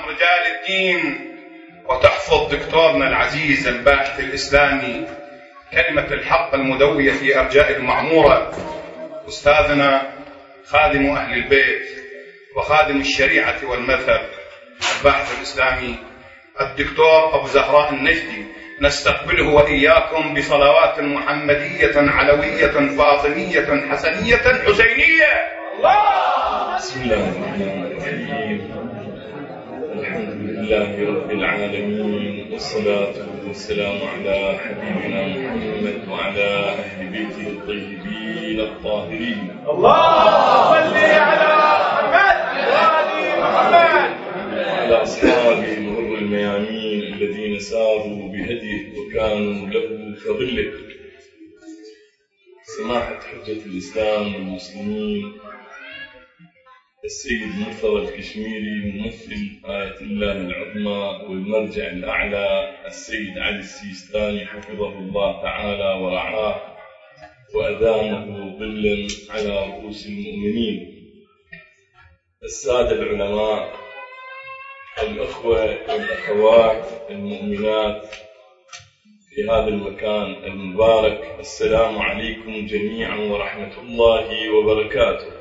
رجال الدين، وتحفظ دكتورنا العزيز الباحث الإسلامي كلمة الحق المدوية في أرجاء المعمورة، أستاذنا خادم أهل البيت وخادم الشريعة والمذهب الباحث الإسلامي الدكتور أبو زهراء النجدي، نستقبله وإياكم بصلوات محمدية علوية فاطمية حسنية حسينية. الله. بسم الله الرحمن الرحيم. الحمد لله رب العالمين، والصلاة والسلام على حبيبنا محمد وعلى أهل بيته الطيبين الطاهرين. الله صل على محمد وآل محمد وعلى أصحابه الغر الميامين الذين ساروا بهديه وكانوا له كظله. سماحة حجة الإسلام والمسلمين السيد مرتضى الكشميري ممثل آية الله العظمى والمرجع الأعلى السيد علي السيستاني حفظه الله تعالى ورعاه وأدامه ظلا على رؤوس المؤمنين، السادة العلماء، الأخوة والأخوات المؤمنات في هذا المكان المبارك، السلام عليكم جميعا ورحمة الله وبركاته.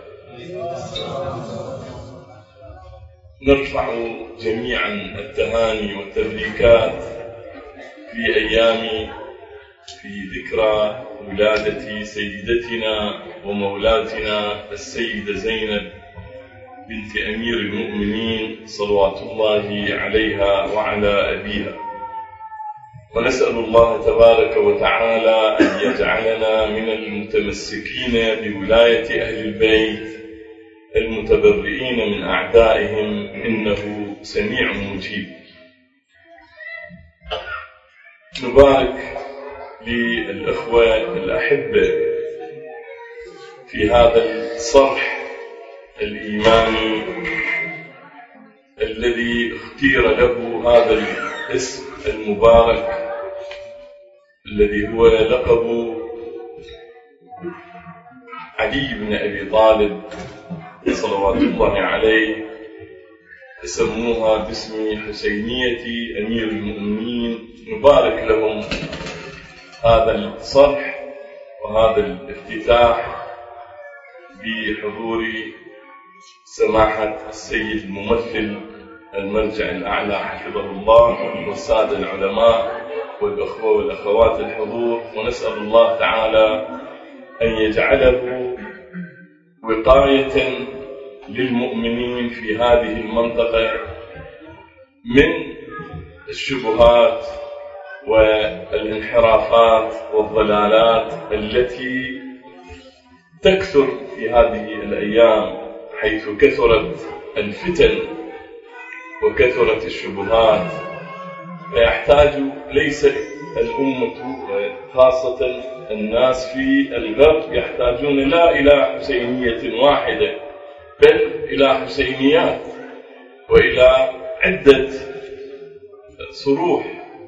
نرفع جميعا التهاني والتبريكات في أيام في ذكرى ولادة سيدتنا ومولاتنا السيدة زينب بنت أمير المؤمنين صلوات الله عليها وعلى أبيها، ونسأل الله تبارك وتعالى أن يجعلنا من المتمسكين بولاية أهل البيت المتبرئين من أعدائهم، إنه سميع مجيب. نبارك للأخوة الأحبة في هذا الصرح الإيماني الذي اختير له هذا الاسم المبارك الذي هو لقب علي بن أبي طالب صلوات الله عليه، يسموها باسم حسينية أمير المؤمنين. نبارك لهم هذا الصرح وهذا الافتتاح بحضور سماحة السيد الممثل المرجع الأعلى حفظه الله والسادة العلماء والأخوة والأخوات الحضور، ونسأل الله تعالى أن يجعله وقاية للمؤمنين في هذه المنطقة من الشبهات والانحرافات والضلالات التي تكثر في هذه الأيام، حيث كثرت الفتن وكثرت الشبهات، فيحتاج ليس الأمة خاصة الناس في الغرب يحتاجون لا إلى حسينية واحدة بل إلى حسينيات وإلى عدة صروح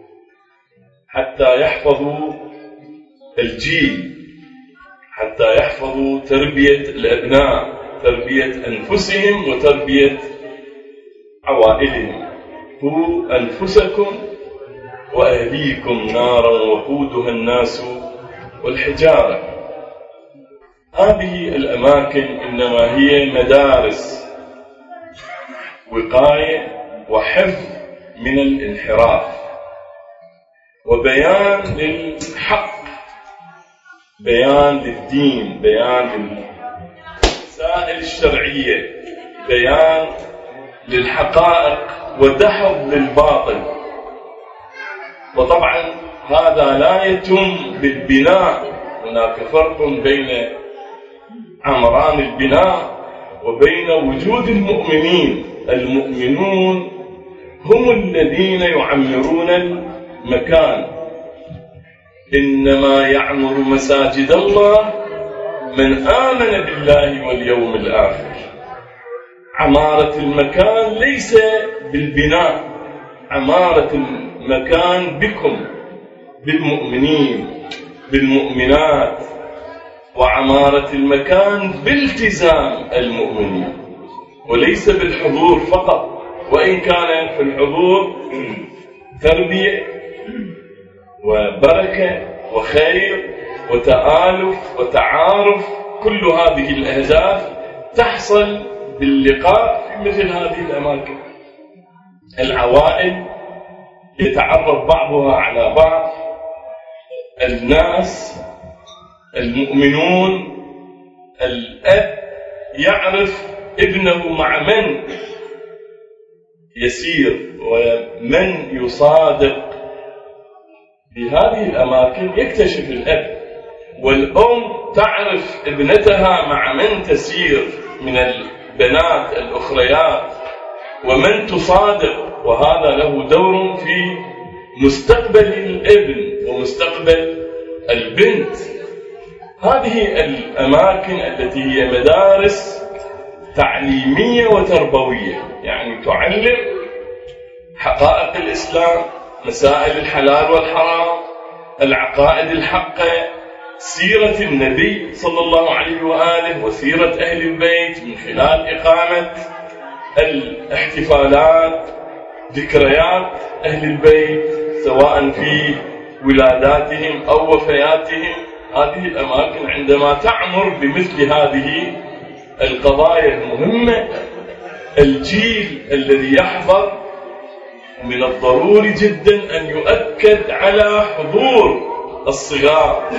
حتى يحفظوا الجيل، حتى يحفظوا تربية الأبناء، تربية أنفسهم وتربية عوائلهم. قوا أنفسكم وأهليكم نارا وقودها الناس والحجارة. هذه الأماكن إنما هي مدارس وقاية وحفظ من الانحراف وبيان للحق، بيان للدين، بيان للمسائل الشرعية، بيان للحقائق ودحض للباطل. وطبعا هذا لا يتم بالبناء، هناك فرق بين عمران البناء وبين وجود المؤمنين. المؤمنون هم الذين يعمرون المكان، إنما يعمر مساجد الله من آمن بالله واليوم الآخر. عمارة المكان ليس بالبناء، عمارة المكان بكم، بالمؤمنين بالمؤمنات، وعمارة المكان بالتزام المؤمنين وليس بالحضور فقط. وإن كان في الحضور تربية وبركة وخير وتآلف وتعارف، كل هذه الأهداف تحصل باللقاء في مثل هذه الأماكن. العوائل يتعرف بعضها على بعض، الناس المؤمنون، الأب يعرف ابنه مع من يسير ومن يصادق. بهذه الأماكن يكتشف الأب، والأم تعرف ابنتها مع من تسير من البنات الأخريات ومن تصادق، وهذا له دور في مستقبل الابن ومستقبل البنت. هذه الأماكن التي هي مدارس تعليمية وتربوية، يعني تعلم حقائق الإسلام، مسائل الحلال والحرام، العقائد الحقة، سيرة النبي صلى الله عليه وآله وسيرة أهل البيت من خلال إقامة الاحتفالات، ذكريات أهل البيت سواء في ولاداتهم أو وفياتهم. هذه الأماكن عندما تعمر بمثل هذه القضايا المهمة، الجيل الذي يحضر من الضروري جدا أن يؤكد على حضور الصغار.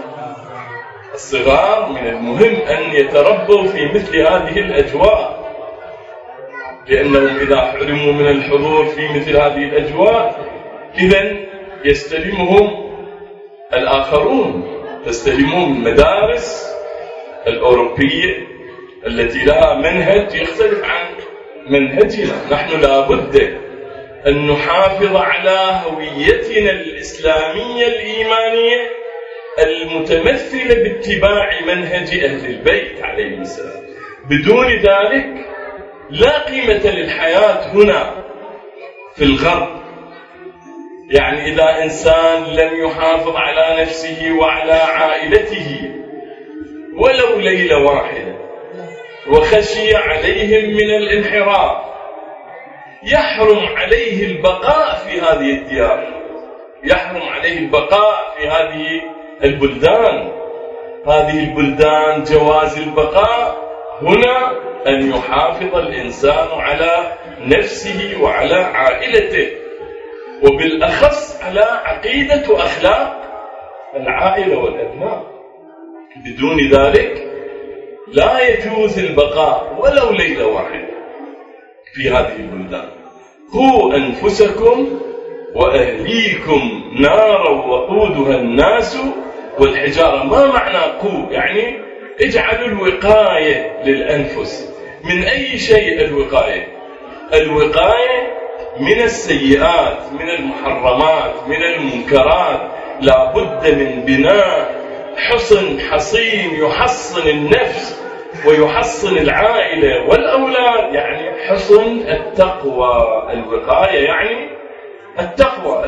الصغار من المهم أن يتربوا في مثل هذه الأجواء، لأنهم إذا حرموا من الحضور في مثل هذه الأجواء إذن يستلمهم الآخرون، تستلمهم المدارس الأوروبية التي لها منهج يختلف عن منهجنا. نحن لابد أن نحافظ على هويتنا الإسلامية الإيمانية المتمثلة باتباع منهج أهل البيت عليهم السلام. بدون ذلك لا قيمة للحياة هنا في الغرب. يعني إذا إنسان لم يحافظ على نفسه وعلى عائلته ولو ليلة واحدة وخشي عليهم من الانحراف، يحرم عليه البقاء في هذه الديار، يحرم عليه البقاء في هذه البلدان. هذه البلدان جواز البقاء هنا أن يحافظ الإنسان على نفسه وعلى عائلته، وبالأخص على عقيدة وأخلاق العائلة والأبناء. بدون ذلك لا يجوز البقاء ولو ليلة واحدة في هذه البلدان. قوا أنفسكم وأهليكم نارا وقودها الناس والحجارة. ما معنى قوا؟ يعني اجعلوا الوقاية للأنفس. من أي شيء الوقاية؟ الوقاية من السيئات، من المحرمات، من المنكرات. لا بد من بناء حصن حصين يحصن النفس ويحصن العائلة والأولاد، يعني حصن التقوى. الوقاية يعني التقوى.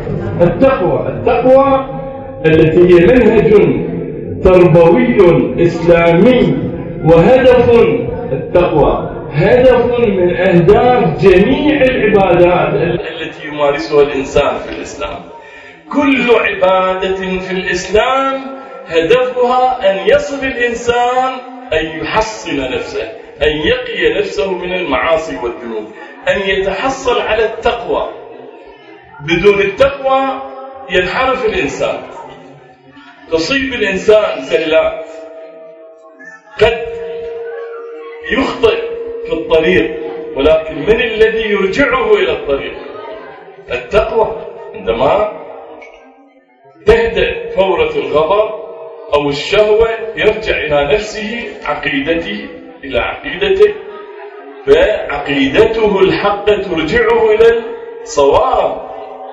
التقوى التي هي منهج تربوي إسلامي، وهدف التقوى هدف من أهداف جميع العبادات التي يمارسها الإنسان في الإسلام. كل عبادة في الإسلام هدفها أن يصل الإنسان أن يحصن نفسه، أن يقي نفسه من المعاصي والذنوب، أن يتحصل على التقوى. بدون التقوى ينحرف الإنسان، تصيب الإنسان زلات، قد يخطئ في الطريق، ولكن من الذي يرجعه إلى الطريق؟ التقوى. عندما تهدأ فورة الغضب أو الشهوة يرجع إلى نفسه، عقيدته إلى عقيدته، فعقيدته الحقة ترجعه إلى الصواب،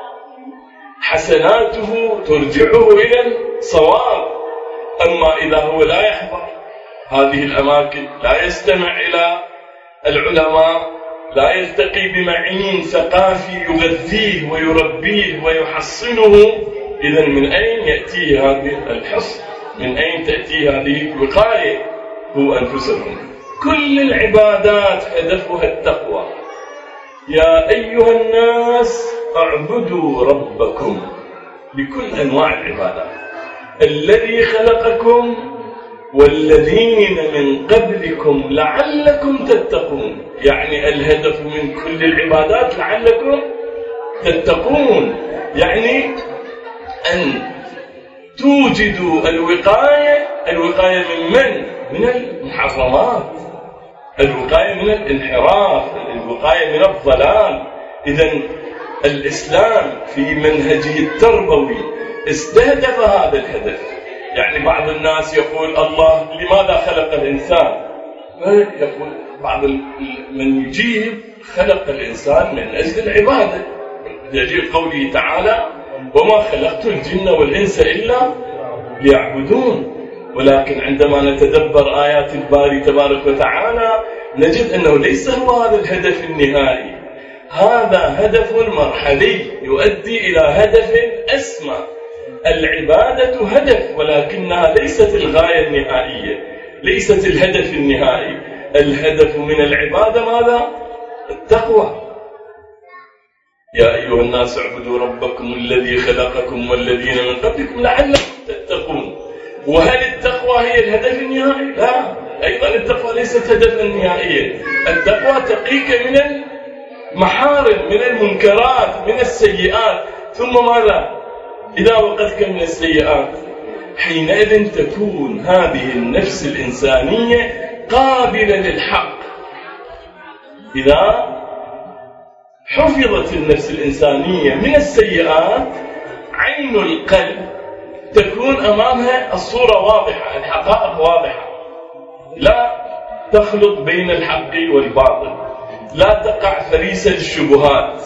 حسناته ترجعه إلى الصواب. أما إذا هو لا يحضر هذه الأماكن، لا يستمع إلى العلماء، لا يلتقي بمعين ثقافي يغذيه ويربيه ويحصنه، إذن من أين يأتي هذه الحصن؟ من أين تأتي هذه الوقاية؟ هو أنفسهم. كل العبادات هدفها التقوى، يا أيها الناس اعبدوا ربكم بكل أنواع العبادات الذي خلقكم والذين من قبلكم لعلكم تتقون. يعني الهدف من كل العبادات لعلكم تتقون، يعني أن توجدوا الوقاية من المحرمات، الوقاية من الانحراف، الوقاية من الضلال. إذن الإسلام في منهجه التربوي استهدف هذا الهدف. يعني بعض الناس يقول الله لماذا خلق الإنسان؟ يقول بعض من يجيب خلق الإنسان من أجل العبادة، دليل قوله تعالى وما خلقت الجن والإنس إلا ليعبدون. ولكن عندما نتدبر آيات الباري تبارك وتعالى نجد أنه ليس هو هذا الهدف النهائي، هذا هدف مرحلي يؤدي إلى هدف أسمى. العبادة هدف ولكنها ليست الغاية النهائية، ليست الهدف النهائي. الهدف من العبادة ماذا؟ التقوى. يا أيها الناس اعبدوا ربكم الذي خلقكم والذين من قبلكم لعلكم تتقون. وهل التقوى هي الهدف النهائي؟ لا، أيضا التقوى ليست هدفا نهائيا. التقوى تقيك من المحارم، من المنكرات، من السيئات. ثم ماذا؟ إذا وقتك من السيئات حينئذ تكون هذه النفس الإنسانية قابلة للحق. إذا حفظت النفس الإنسانية من السيئات عين القلب تكون أمامها الصورة واضحة، الحقائق واضحة، لا تخلط بين الحق والباطل، لا تقع فريسة الشبهات.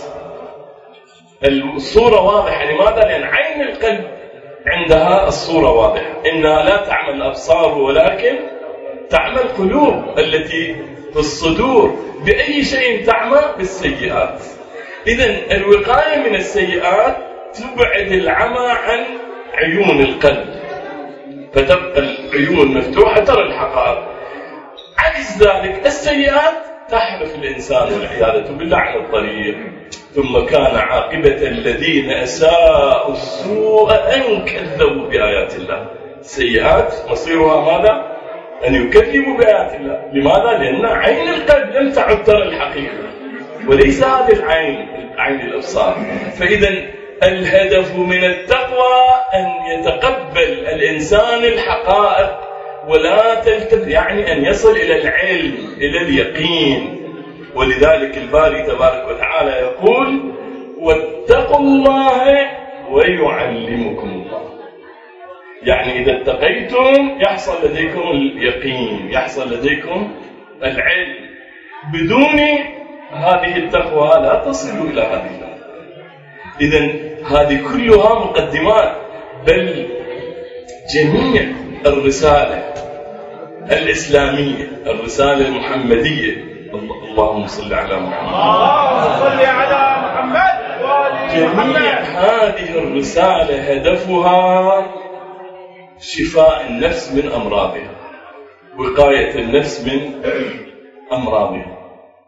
الصورة واضحة. لماذا؟ لأن عين القلب عندها الصورة واضحة. إنها لا تعمل الأبصار ولكن تعمل القلوب التي في الصدور. بأي شيء تعمل؟ بالسيئات. إذن الوقاية من السيئات تبعد العمى عن عيون القلب، فتبقى العيون مفتوحة ترى الحقائق. عكس ذلك السيئات تحرف الإنسان والعياذ بالله عن الطريق. ثم كان عاقبة الذين أساءوا السوء أن كذبوا بآيات الله. السيئات مصيرها ماذا؟ أن يكذبوا بآيات الله. لماذا؟ لأن عين القلب لم تعد ترى الحقيقة، وليس هذه العين عين الأبصار. فإذا الهدف من التقوى أن يتقبل الإنسان الحقائق ولا تلتف، يعني أن يصل إلى العلم، إلى اليقين. ولذلك الباري تبارك وتعالى يقول واتقوا الله ويعلمكم الله. يعني إذا اتقيتم يحصل لديكم اليقين، يحصل لديكم العلم. بدون هذه التقوى لا تصلوا إلى هذه الأمور. إذن هذه كلها مقدمات، بل جميع الرسالة الإسلامية، الرسالة المحمدية. اللهم صل على محمد. اللهم صل على محمد. جميع هذه الرسالة هدفها شفاء النفس من أمراضها، وقاية النفس من أمراضها.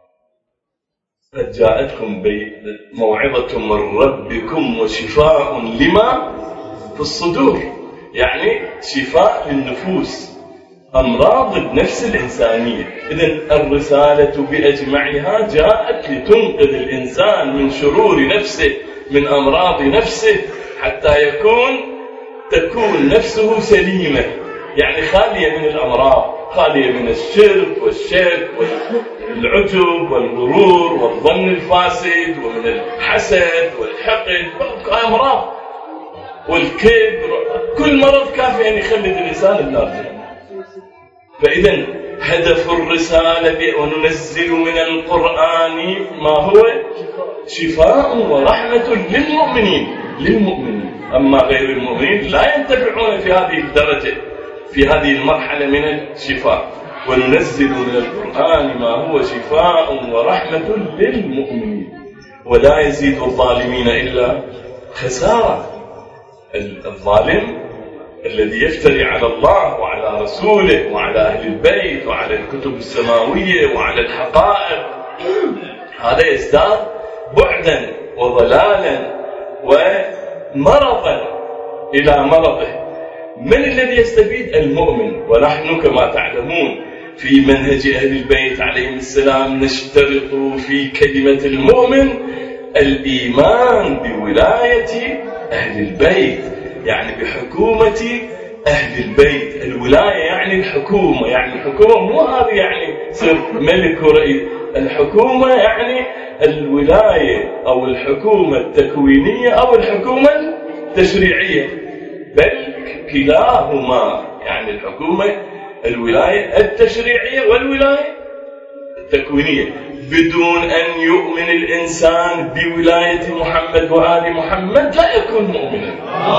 قد جاءتكم موعظة من ربكم وشفاء لما في الصدور، يعني شفاء للنفوس، أمراض النفس الإنسانية. إذن الرسالة بأجمعها جاءت لتنقذ الإنسان من شرور نفسه، من أمراض نفسه، حتى تكون نفسه سليمة، يعني خالية من الأمراض، خالية من الشرك والشك والعجب والغرور والظن الفاسد ومن الحسد والحقد والأمراض والكبر. كل مرض كافي أن يخلد الإنسان النار. فإذا هدف الرسالة وننزل من القرآن ما هو شفاء ورحمة للمؤمنين. أما غير المؤمنين لا ينتفعون في هذه الدرجة، في هذه المرحلة من الشفاء. وننزل من القرآن ما هو شفاء ورحمة للمؤمنين ولا يزيد الظالمين إلا خسارة. الظالم الذي يفتري على الله وعلى رسوله وعلى أهل البيت وعلى الكتب السماوية وعلى الحقائق، هذا يزداد بعدا وضلالا ومرضا إلى مرضه. من الذي يستفيد؟ المؤمن. ونحن كما تعلمون في منهج أهل البيت عليهم السلام نشترط في كلمة المؤمن الإيمان بولاية أهل البيت، يعني بحكومة أهل البيت. الولاية يعني الحكومة، يعني الحكومة مو هذه يعني صير ملك ورئيس. الحكومة يعني الولاية أو الحكومة التكوينية أو الحكومة التشريعية، بل كلاهما، يعني الحكومة الولاية التشريعية والولاية التكوينية. بدون أن يؤمن الإنسان بولاية محمد وآل محمد لا يكون مؤمنا.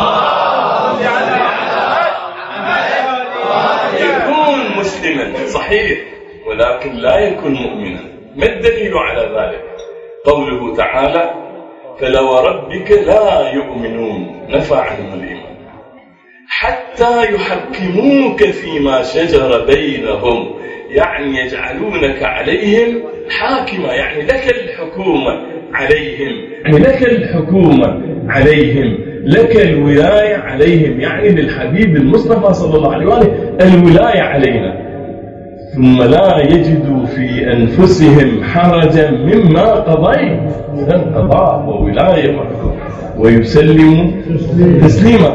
يكون مسلما صحيح ولكن لا يكون مؤمنا. ما الدليل على ذلك؟ قوله تعالى فلو ربك لا يؤمنون، نفى عنهم الإيمان حتى يحكموك فيما شجر بينهم، يعني يجعلونك عليهم حاكما، يعني لك الحكومة عليهم، يعني لك الحكومة عليهم، لك الولاية عليهم، يعني للحبيب المصطفى صلى الله عليه وآله الولاية علينا. ثم لا يجدوا في أنفسهم حرجا مما قضيت، إذن قضاء وولاية ويسلموا تسليما.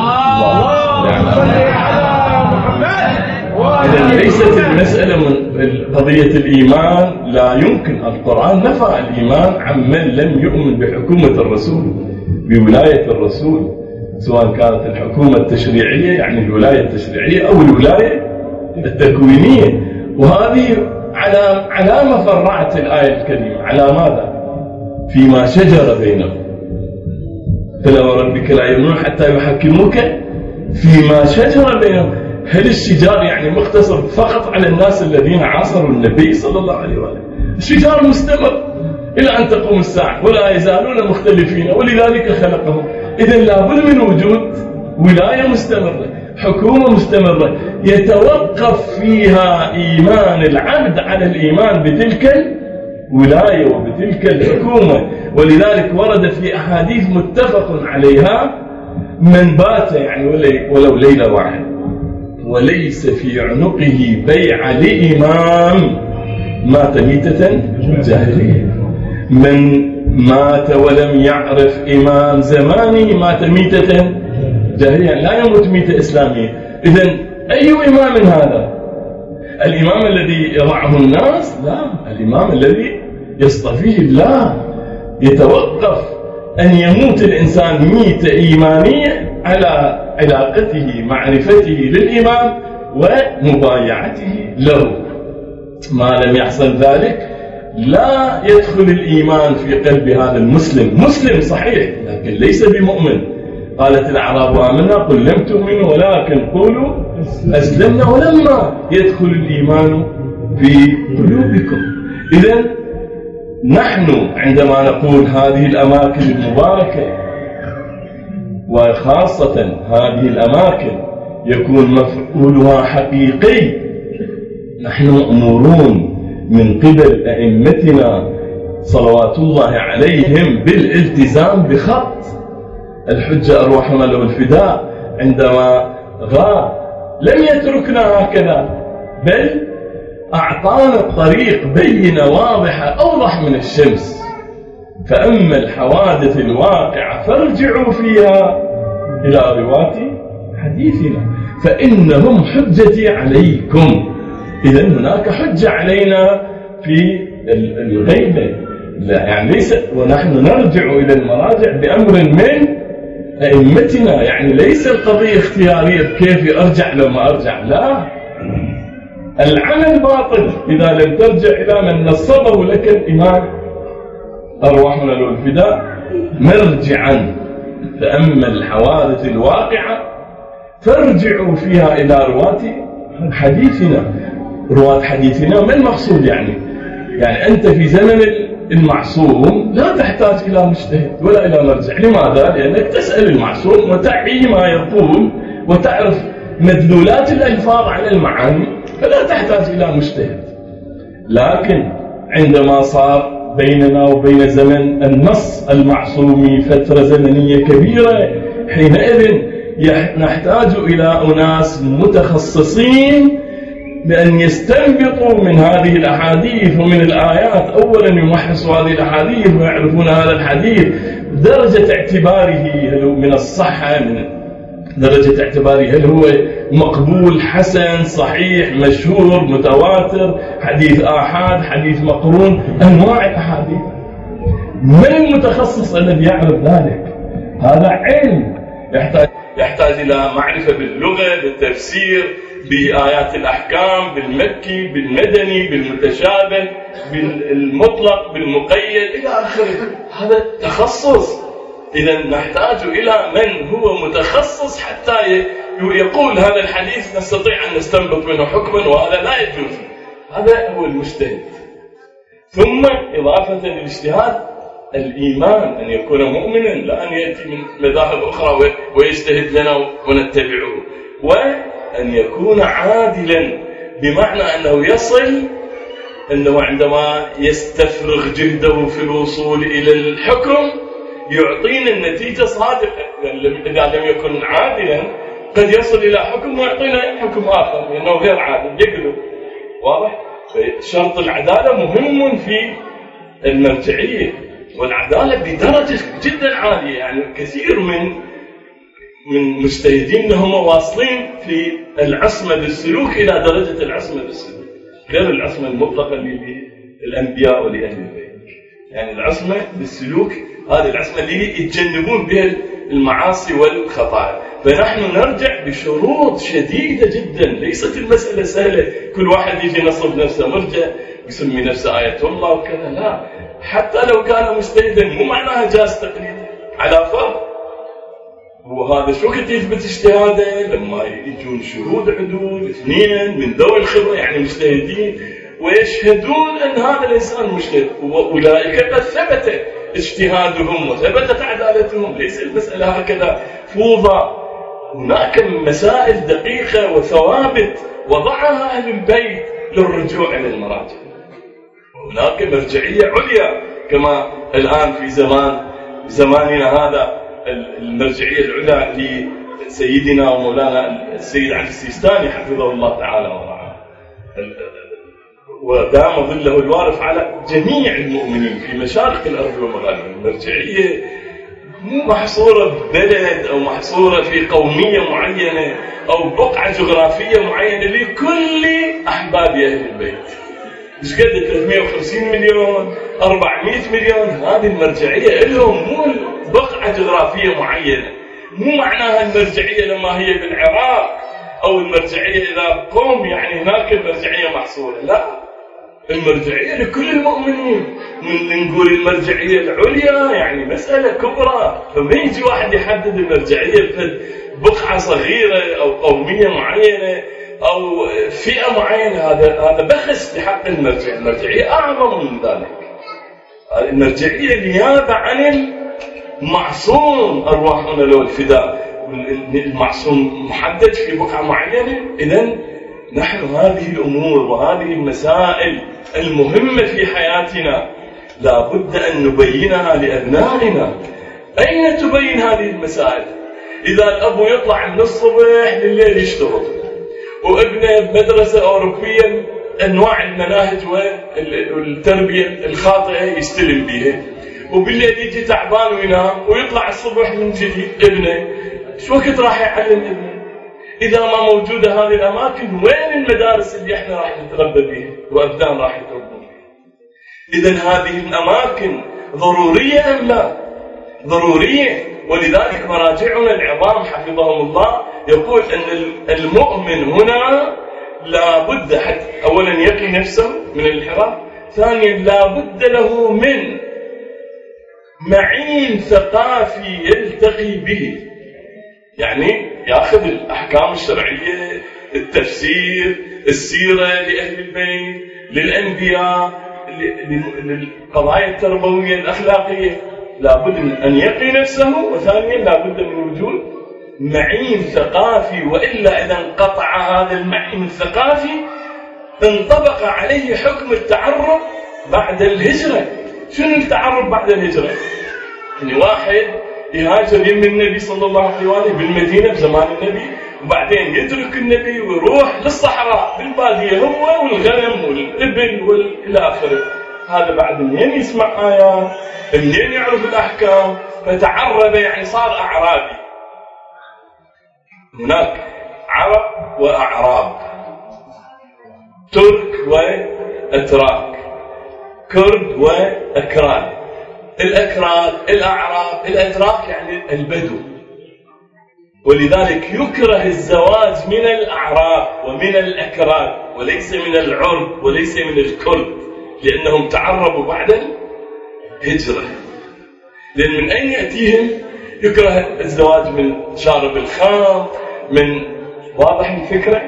إذن ليست المسألة من قضية الإيمان، لا يمكن. القرآن نفى الإيمان عمن لم يؤمن بحكومة الرسول، بولاية الرسول، سواء كانت الحكومة التشريعية يعني الولاية التشريعية أو الولاية التكوينية. وهذه على ما فرعت الآية الكريمة، على ماذا؟ فيما شجر بينهم. فلو ربك لا يؤمنون حتى يحكموك فيما شجر بينهم. هل الشجار يعني مختصر فقط على الناس الذين عاصروا النبي صلى الله عليه وآله؟ الشجار مستمر إلى أن تقوم الساعة ولا يزالون مختلفين ولذلك خلقهم. إذن لابد من وجود ولاية مستمرة، حكومة مستمرة يتوقف فيها إيمان العبد على الإيمان بتلك الولاية وبتلك الحكومة. ولذلك ورد في أحاديث متفق عليها من بات يعني ولو ليلة واحدة وليس في عنقه بيع لإمام مات ميتة جاهلية. من مات ولم يعرف إمام زمانه مات ميتة جاهلية، لا يموت ميتة إسلامية. إذن أي إمام هذا؟ الإمام الذي يضعه الناس؟ لا، الإمام الذي يصطفيه الله. يتوقف أن يموت الإنسان ميتة إيمانية على علاقته معرفته للإمام ومبايعته له. ما لم يحصل ذلك لا يدخل الإيمان في قلب هذا المسلم. مسلم صحيح لكن ليس بمؤمن. قالت الأعراب آمنا قل لم تؤمنوا ولكن قولوا أسلمنا ولما يدخل الإيمان في قلوبكم. إذن نحن عندما نقول هذه الأماكن المباركة وخاصة هذه الأماكن يكون مفعولها حقيقي، نحن مأمورون من قبل أئمتنا صلوات الله عليهم بالالتزام بخط الحجة أرواحنا له الفداء. عندما غاب لم يتركنا هكذا بل أعطانا الطريق بينة واضحة أوضح من الشمس. فأما الحوادث الواقعة فارجعوا فيها إلى رواة حديثنا فإنهم حجتي عليكم. إذن هناك حجة علينا في الغيبة، لا يعني ليس، ونحن نرجع إلى المراجع بأمر من أئمتنا. يعني ليس القضية اختيارية كيف أرجع لما أرجع، لا، العمل باطل إذا لم ترجع إلى من نصبه لك الإمام أرواحنا له الفداء مرجعا. فأما الحوادث الواقعة فارجعوا فيها إلى رواة حديثنا. رواة حديثنا ما المقصود؟ يعني أنت في زمن المعصوم لا تحتاج إلى مجتهد ولا إلى مرجع. لماذا؟ لأنك تسأل المعصوم وتعي ما يقول وتعرف مدلولات الألفاظ على المعاني، فلا تحتاج إلى مجتهد. لكن عندما صار بيننا وبين زمن النص المعصوم فترة زمنية كبيرة. حينئذ نحتاج إلى أناس متخصصين بأن يستنبطوا من هذه الأحاديث ومن الآيات. أولا يمحصوا هذه الأحاديث ويعرفون هذا الحديث درجة اعتباره، هل هو من الصحة، من درجة اعتباره هل هو مقبول، حسن، صحيح، مشهور، متواتر، حديث آحاد، حديث مقرون، أنواع الأحاديث. من المتخصص الذي يعرف ذلك؟ هذا علم يحتاج إلى معرفة باللغة، بالتفسير، بآيات الأحكام، بالمكي، بالمدني، بالمتشابه، بالمطلق، بالمقيد إلى آخره. هذا تخصص. إذا نحتاج إلى من هو متخصص حتى يقول هذا الحديث نستطيع أن نستنبط منه حكما وهذا لا يجوز. هذا هو المجتهد. ثم إضافة للاجتهاد الإيمان، أن يكون مؤمنا، لا أن يأتي من مذاهب أخرى ويجتهد لنا ونتبعه. وأن يكون عادلا، بمعنى أنه يصل أنه عندما يستفرغ جهده في الوصول إلى الحكم يعطينا النتيجة صادقة. إذا لم يكن عادلا قد يصل إلى حكم ويعطينا حكم آخر لأنه غير عادل، يقلب. واضح؟ شرط العدالة مهم في المرجعية، والعدالة بدرجة جدا عالية. يعني كثير من مجتهدين هم واصلين في العصمة بالسلوك إلى درجة العصمة بالسلوك، غير العصمة المطلقة للأنبياء ولأهل البيت. يعني العصمة بالسلوك هذه العصمة اللي يتجنبون بها المعاصي والخطايا. فنحن نرجع بشروط شديدة جدا. ليست المسألة سهلة، كل واحد يجي ينصب نفسه مرجع يسمي نفسه آية الله وكذا. لا، حتى لو كان مجتهدا مو معناها جاز تقليد على فرض. وهذا شو كنت يثبت اجتهاده؟ لما يجون شهود عدول اثنين من ذوي الخبرة يعني مجتهدين ويشهدون أن هذا الإنسان مجتهد، وأولئك قد ثبت اجتهادهم وثبتت عدالتهم. ليس المسألة هكذا فوضى. هناك مسائل دقيقة وثوابت وضعها أهل البيت للرجوع إلى المراجع. هناك مرجعية عليا كما الآن في زماننا هذا، المرجعية العليا لسيدنا ومولانا السيد علي السيستاني حفظه الله تعالى ورعاه، ودام ظله الوارف على جميع المؤمنين في مشارق الأرض ومغاربها. المرجعية مو محصورة ببلد أو محصورة في قومية معينة أو بقعة جغرافية معينة لكل أحباب أهل البيت. مش قد 350 مليون 400 مليون، هذه المرجعية لهم، مو بقعة جغرافية معينة. مو معناها المرجعية لما هي بالعراق أو المرجعية إذا قوم يعني هناك المرجعية محصورة. لا، المرجعية لكل المؤمنين. من نقول المرجعية العليا يعني مسألة كبرى، فما يجي واحد يحدد المرجعية في بقعة صغيرة أو قومية معينة أو فئة معينة. هذا بخس بحق المرجع. المرجعية أعظم من ذلك. المرجعية نيابة عن المعصوم أرواحنا له الفداء. المعصوم محدد في بقعة معينة. إذن نحن هذه الأمور وهذه المسائل المهمة في حياتنا لا بد أن نبينها لأبنائنا. أين تبين هذه المسائل؟ إذا الأب يطلع من الصبح لليل يشتغل، وابنه بمدرسة أوروبية أنواع المناهج والتربية الخاطئة يستلم بها، وبالليل يجي تعبان وينام، ويطلع الصبح من جديد ابنه شو وقت راح يعلم ابنه؟ إذا ما موجودة هذه الأماكن، وين المدارس اللي احنا راح نتربى بها وأبنائنا راح يتربون بها؟ إذن هذه الأماكن ضرورية أم لا؟ ضرورية. ولذلك مراجعنا العظام حفظهم الله يقول أن المؤمن هنا لا بد حتى أولا يقي نفسه من الانحراف، ثانيا لا بد له من معين ثقافي يلتقي به، يعني يأخذ الأحكام الشرعية، التفسير، السيرة لأهل البيت، للأنبياء، للقضايا التربوية الأخلاقية. لابد من أن يقي نفسه، وثانيا لابد من وجود معين ثقافي، وإلا إذا انقطع هذا المعين الثقافي انطبق عليه حكم التعرب بعد الهجرة. شنو التعرب بعد الهجرة؟ يعني واحد يهاجر يم النبي صلى الله عليه وآله بالمدينة بزمان النبي، وبعدين يترك النبي ويروح للصحراء بالبادية هو والغنم والإبل والإلى آخره. هذا بعد منين يسمع آيات، منين يعرف الأحكام؟ فتعرب يعني صار أعرابي. هناك عرب وأعراب، ترك وأتراك، كرد وأكراد. الأكراد، الأعراب، الأتراك يعني البدو. ولذلك يكره الزواج من الأعراب ومن الأكراد وليس من العرب وليس من الكرد، لأنهم تعربوا بعد الهجرة. لأن من أين يأتيهم؟ يكره الزواج من شارب الخمر، من واضح الفكرة؟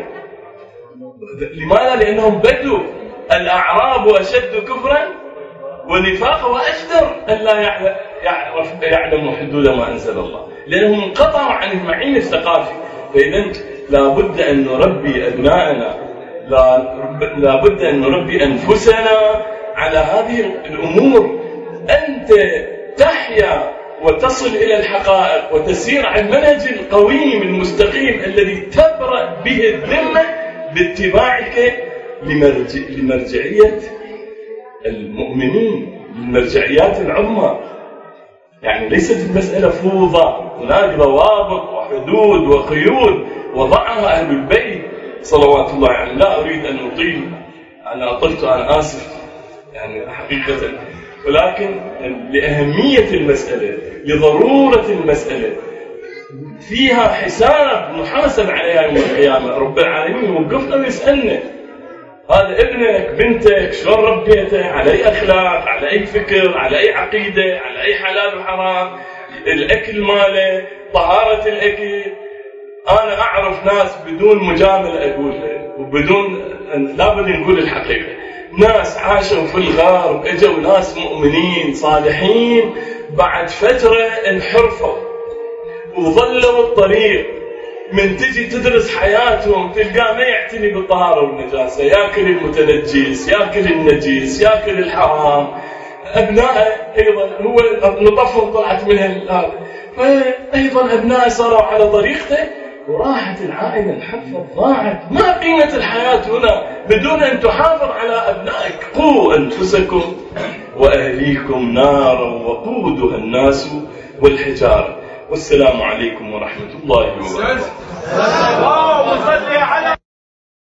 لماذا؟ لأنهم بدوا. الأعراب أشد كفرا ونفاقا وأجدر أن لا يعلموا حدود ما أنزل الله، لأنهم انقطعوا عن المعين الثقافي. فإذا لابد أن نربي أبنائنا، لابد أن نربي أنفسنا على هذه الأمور. أنت تحيا وتصل إلى الحقائق وتسير على المنهج القويم المستقيم الذي تبرأ به الذمة باتباعك لمرجعية المؤمنين، المرجعيات العظمى. يعني ليست المسألة فوضى، هناك ضوابط وحدود وقيود وضعها أهل البيت صلوات الله. يعني لا أريد أن أطيل، أنا أطلت، أنا آسف يعني حقيقة، ولكن لأهمية المسألة، لضرورة المسألة، فيها حساب محاسب عليها يوم القيامة. رب العالمين يوقفنا ويسألنا هذا ابنك بنتك شلون ربيته، على أي أخلاق، على أي فكر، على أي عقيدة، على أي حلال وحرام، الأكل ماله، طهارة الأكل. أنا أعرف ناس بدون مجاملة أقولها وبدون لابد نقول الحقيقة، ناس عاشوا في الغرب، اجوا ناس مؤمنين صالحين بعد فترة انحرفوا وظلوا الطريق. من تجي تدرس حياتهم تلقاه ما يعتني بالطهارة والنجاسة، ياكل المتنجس، ياكل النجس، ياكل الحرام. أبنائه أيضا هو نطفهم طلعت من هذا، فأيضا أبنائه صاروا على طريقته وراحت العائلة، انحرفت، ضاعت. ما قيمة الحياة هنا بدون أن تحافظ على أبنائك؟ قوا أنفسكم وأهليكم نارا وقودها الناس والحجارة. والسلام عليكم ورحمة الله وبركاته.